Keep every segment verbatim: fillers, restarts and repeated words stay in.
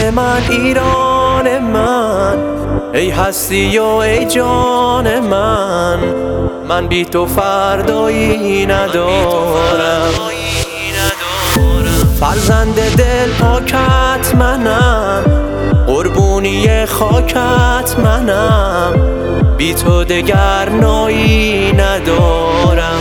من، ایران من، ای هستی و ای جان من. من بی تو فردایی ندارم. فرزند دل پاکت منم، قربونی خاکت منم. بی تو دگر نایی ندارم.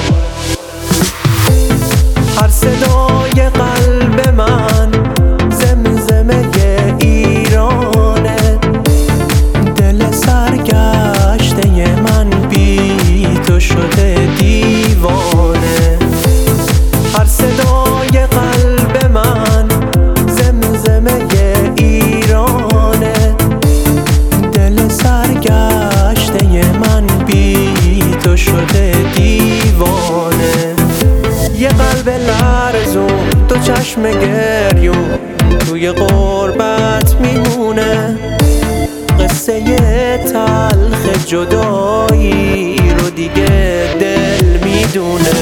هر صدای قلب من زمزمه ایرانه. دل سرگشته من بی تو شده دیوانه. هر صدای قلب من زمزمه ایرانه. دل سرگشته من بی تو شده دیوانه. یه قلب لرزون، دو چشم گریون، توی غربت میمونه. قصه تلخ جدایی رو دیگه دل میدونه.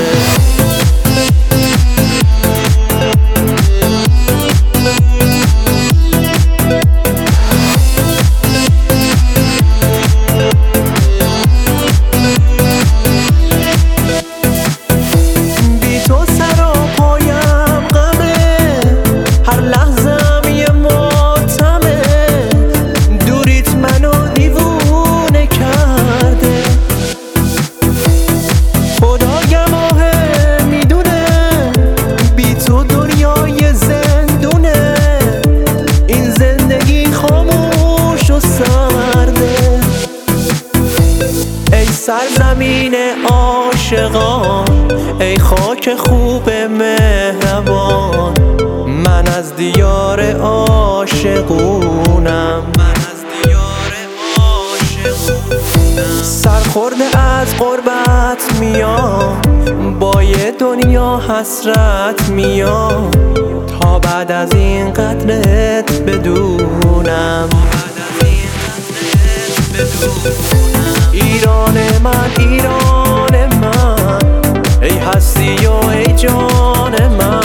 سرزمین عاشقان، ای خاک خوب مهربان. من از دیار عاشقونم. سرخورده از غربت میام، با یه دنیا حسرت میام. تا بعد از این قدرت بدونم. ایران من، ایران من، ای هستی و ای جان من.